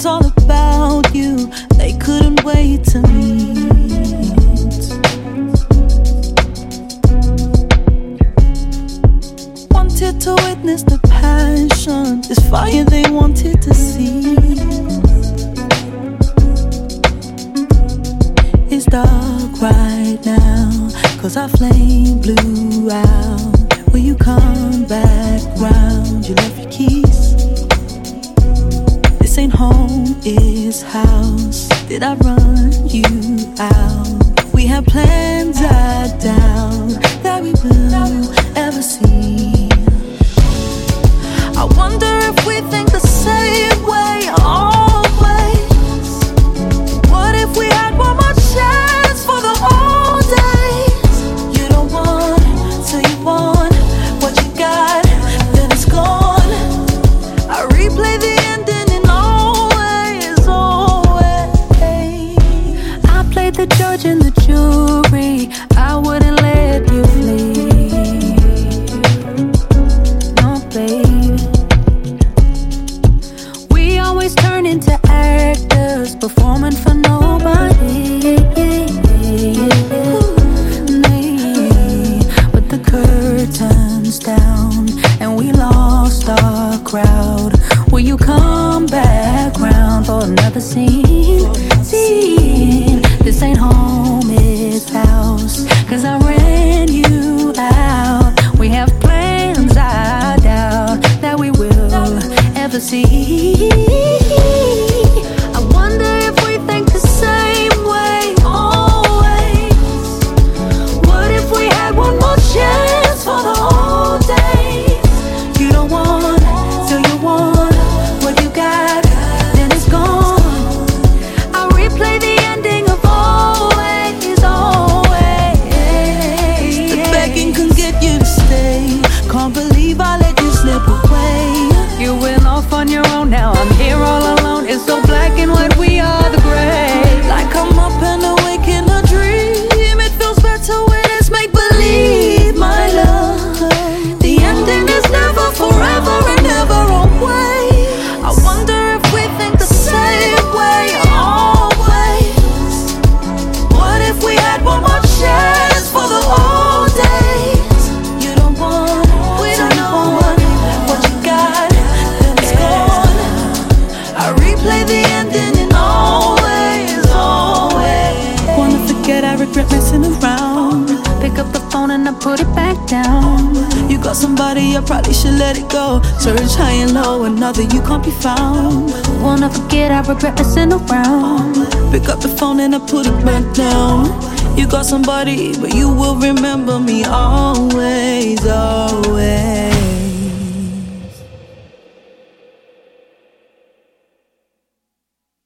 feelings all about you. They couldn't wait to meet. Wanted to witness the passion, this fire they wanted to see. It's dark right now, 'cause our flame blew out. Will you come back round? You left your keys. This ain't home, it's house. Did I run you out? We have plans, I doubt that we will ever see. I wonder if we think the same way always. What if we had one more chance for the old days? You don't want till you want what you got, then it's gone. I replay the ending and always, always. I played the judge and the jury. I wouldn't let you flee. No, baby. We always turn into actors, performing for nobody. But the curtains down and we lost our crowd. Will you come back round for another scene? This ain't home, it's house, 'cause I ran you out. We have plans, I doubt that we will ever see. I wonder if we think the same way always. What if we had one more chance for the old days? You don't want till you want what you got, then it's gone. I replay the ending of always, always. The begging can get you to stay. Can't believe I let you slip away. You went off on your own, now I'm here all alone. It's so black and white, we are the gray. Like I'm up and awake in a dream. It feels better when it's make-believe, my love. The ending is never forever and never always. I wonder if we think the same way always. What if we had one more chance for the old days? You don't want, we don't want what you got, then it's gone. I replay the ending and always, always. Wanna forget, I regret messing around. Pick up the phone and I put it back down. You got somebody, I probably should let it go. Search high and low, another you can't be found. Wanna forget, I regret messing around. Pick up the phone and I put it back down. You got somebody, but you will remember me always.